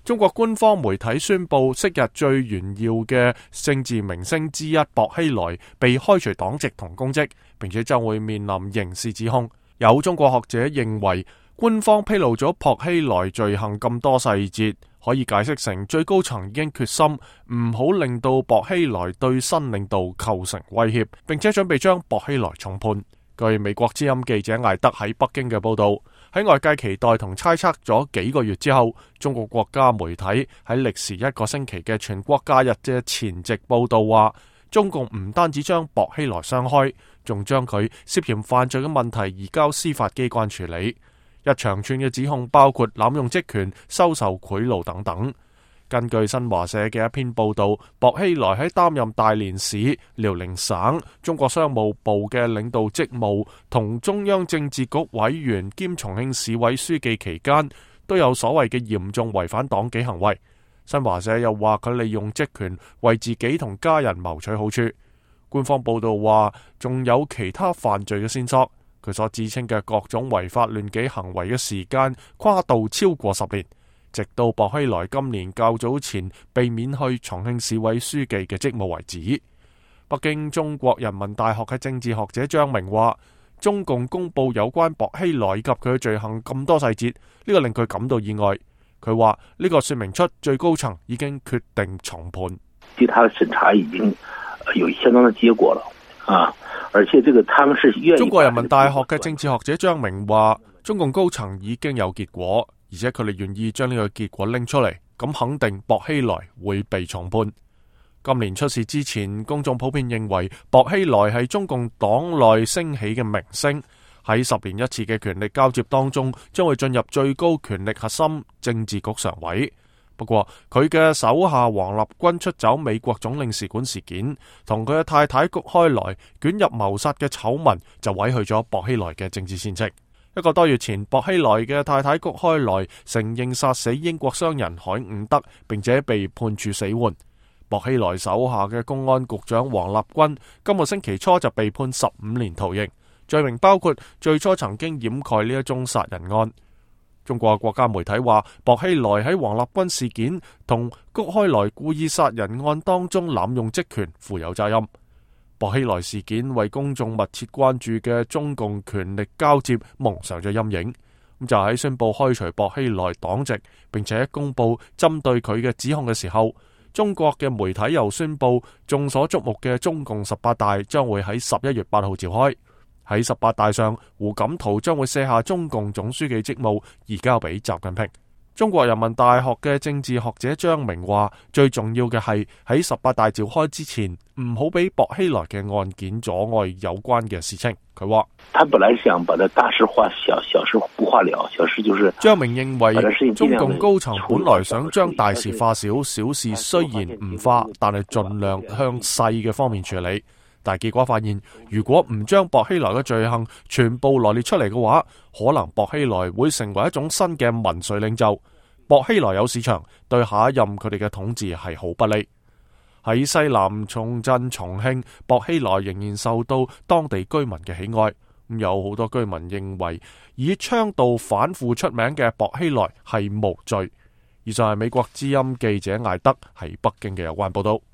中國官方媒體宣布，昔日最炫耀嘅政治明星之一薄熙來被開除黨籍同公職，並且將會面臨刑事指控。有中國學者認為，官方披露咗薄熙來罪行咁多細節，可以解釋成最高層已經決心唔好令到薄熙來對新領導構成威脅，並且準備將薄熙來重判。據美國之音記者艾德喺北京嘅報道，喺外界期待同猜測咗幾個月之後，中國國家媒體喺歷時1個星期嘅全國假日嘅前夕報道話，中共唔單止將薄熙來雙開，仲將佢涉嫌犯罪嘅問題移交司法機關處理。一長串嘅指控包括濫用職權、收受賄賂等等。根據新華社嘅一篇報道，薄熙來喺擔任大連市、遼寧省中國商務部嘅領導職務同中央政治局委員兼重慶市委書記期間，都有所謂嘅嚴重違反黨紀行為。新華社又話佢利用職權為自己同家人謀取好處。官方報道話，仲有其他犯罪嘅線索。佢所自稱嘅各種違法亂紀行為嘅時間跨度超過10年。直到薄熙來今年較早前被免去重慶市委書記嘅職務為止。北京中國人民大學嘅政治學者張明話，中共公布有關薄熙來及佢嘅罪行咁多細節，呢個令佢感到意外。佢話呢個說明出最高層已經決定重判， 對他的審查已經有相當的結果了啊！而且這個他們是願意。 中國人民大學嘅政治學者張明話，中共高層已經有結果。而且佢哋願意將呢個結果拎出嚟，咁肯定薄熙來會被重判。今年出事之前，公眾普遍認為薄熙來係中共黨內升起嘅明星，喺10年一次嘅權力交接當中，將會進入最高權力核心政治局常委。不過佢嘅手下王立軍出走美國總領事館事件，同佢嘅太太谷開來捲入謀殺嘅醜聞，就毀去咗薄熙來嘅政治前程。1個多月前，薄熙來嘅太太谷開來承認殺死英國商人海伍德，並且被判處死緩。薄熙來手下嘅公安局長王立軍今個星期初就被判15年徒刑，罪名包括最初曾經掩蓋呢一宗殺人案。中國國家媒體話，薄熙來喺王立軍事件同谷開來故意殺人案當中濫用職權，負有責任。薄熙來事件為公眾密切關注嘅中共權力交接蒙上咗陰影。咁就喺宣布開除薄熙來黨籍，並且公布針對佢嘅指控嘅時候，中國嘅媒體又宣布眾所矚目嘅中共18大將會喺11月8號召開。喺18大上，胡錦濤將會卸下中共總書記職務，移交俾習近平。中國人民大學嘅政治學者張明話，最重要嘅係喺18大召開之前，唔好俾薄熙來嘅案件阻礙有關嘅事情。佢話： 他本來想把它大事化小，小事不化了。小事就是張明認為，中共高層本來想將大事化小，小事雖然唔化，但係盡量向細嘅方面處理。但結果發現，如果唔將薄熙來嘅罪行全部羅列出嚟嘅話，可能薄熙來會成為一種新嘅民粹領袖。薄熙來有市場，對下一任佢哋嘅統治係好不利。喺西南重鎮重慶，薄熙來仍然受到當地居民嘅喜愛。有好多居民認為，以倡導反腐出名嘅薄熙來係無罪。以上係美國之音記者艾德喺北京嘅有關報道。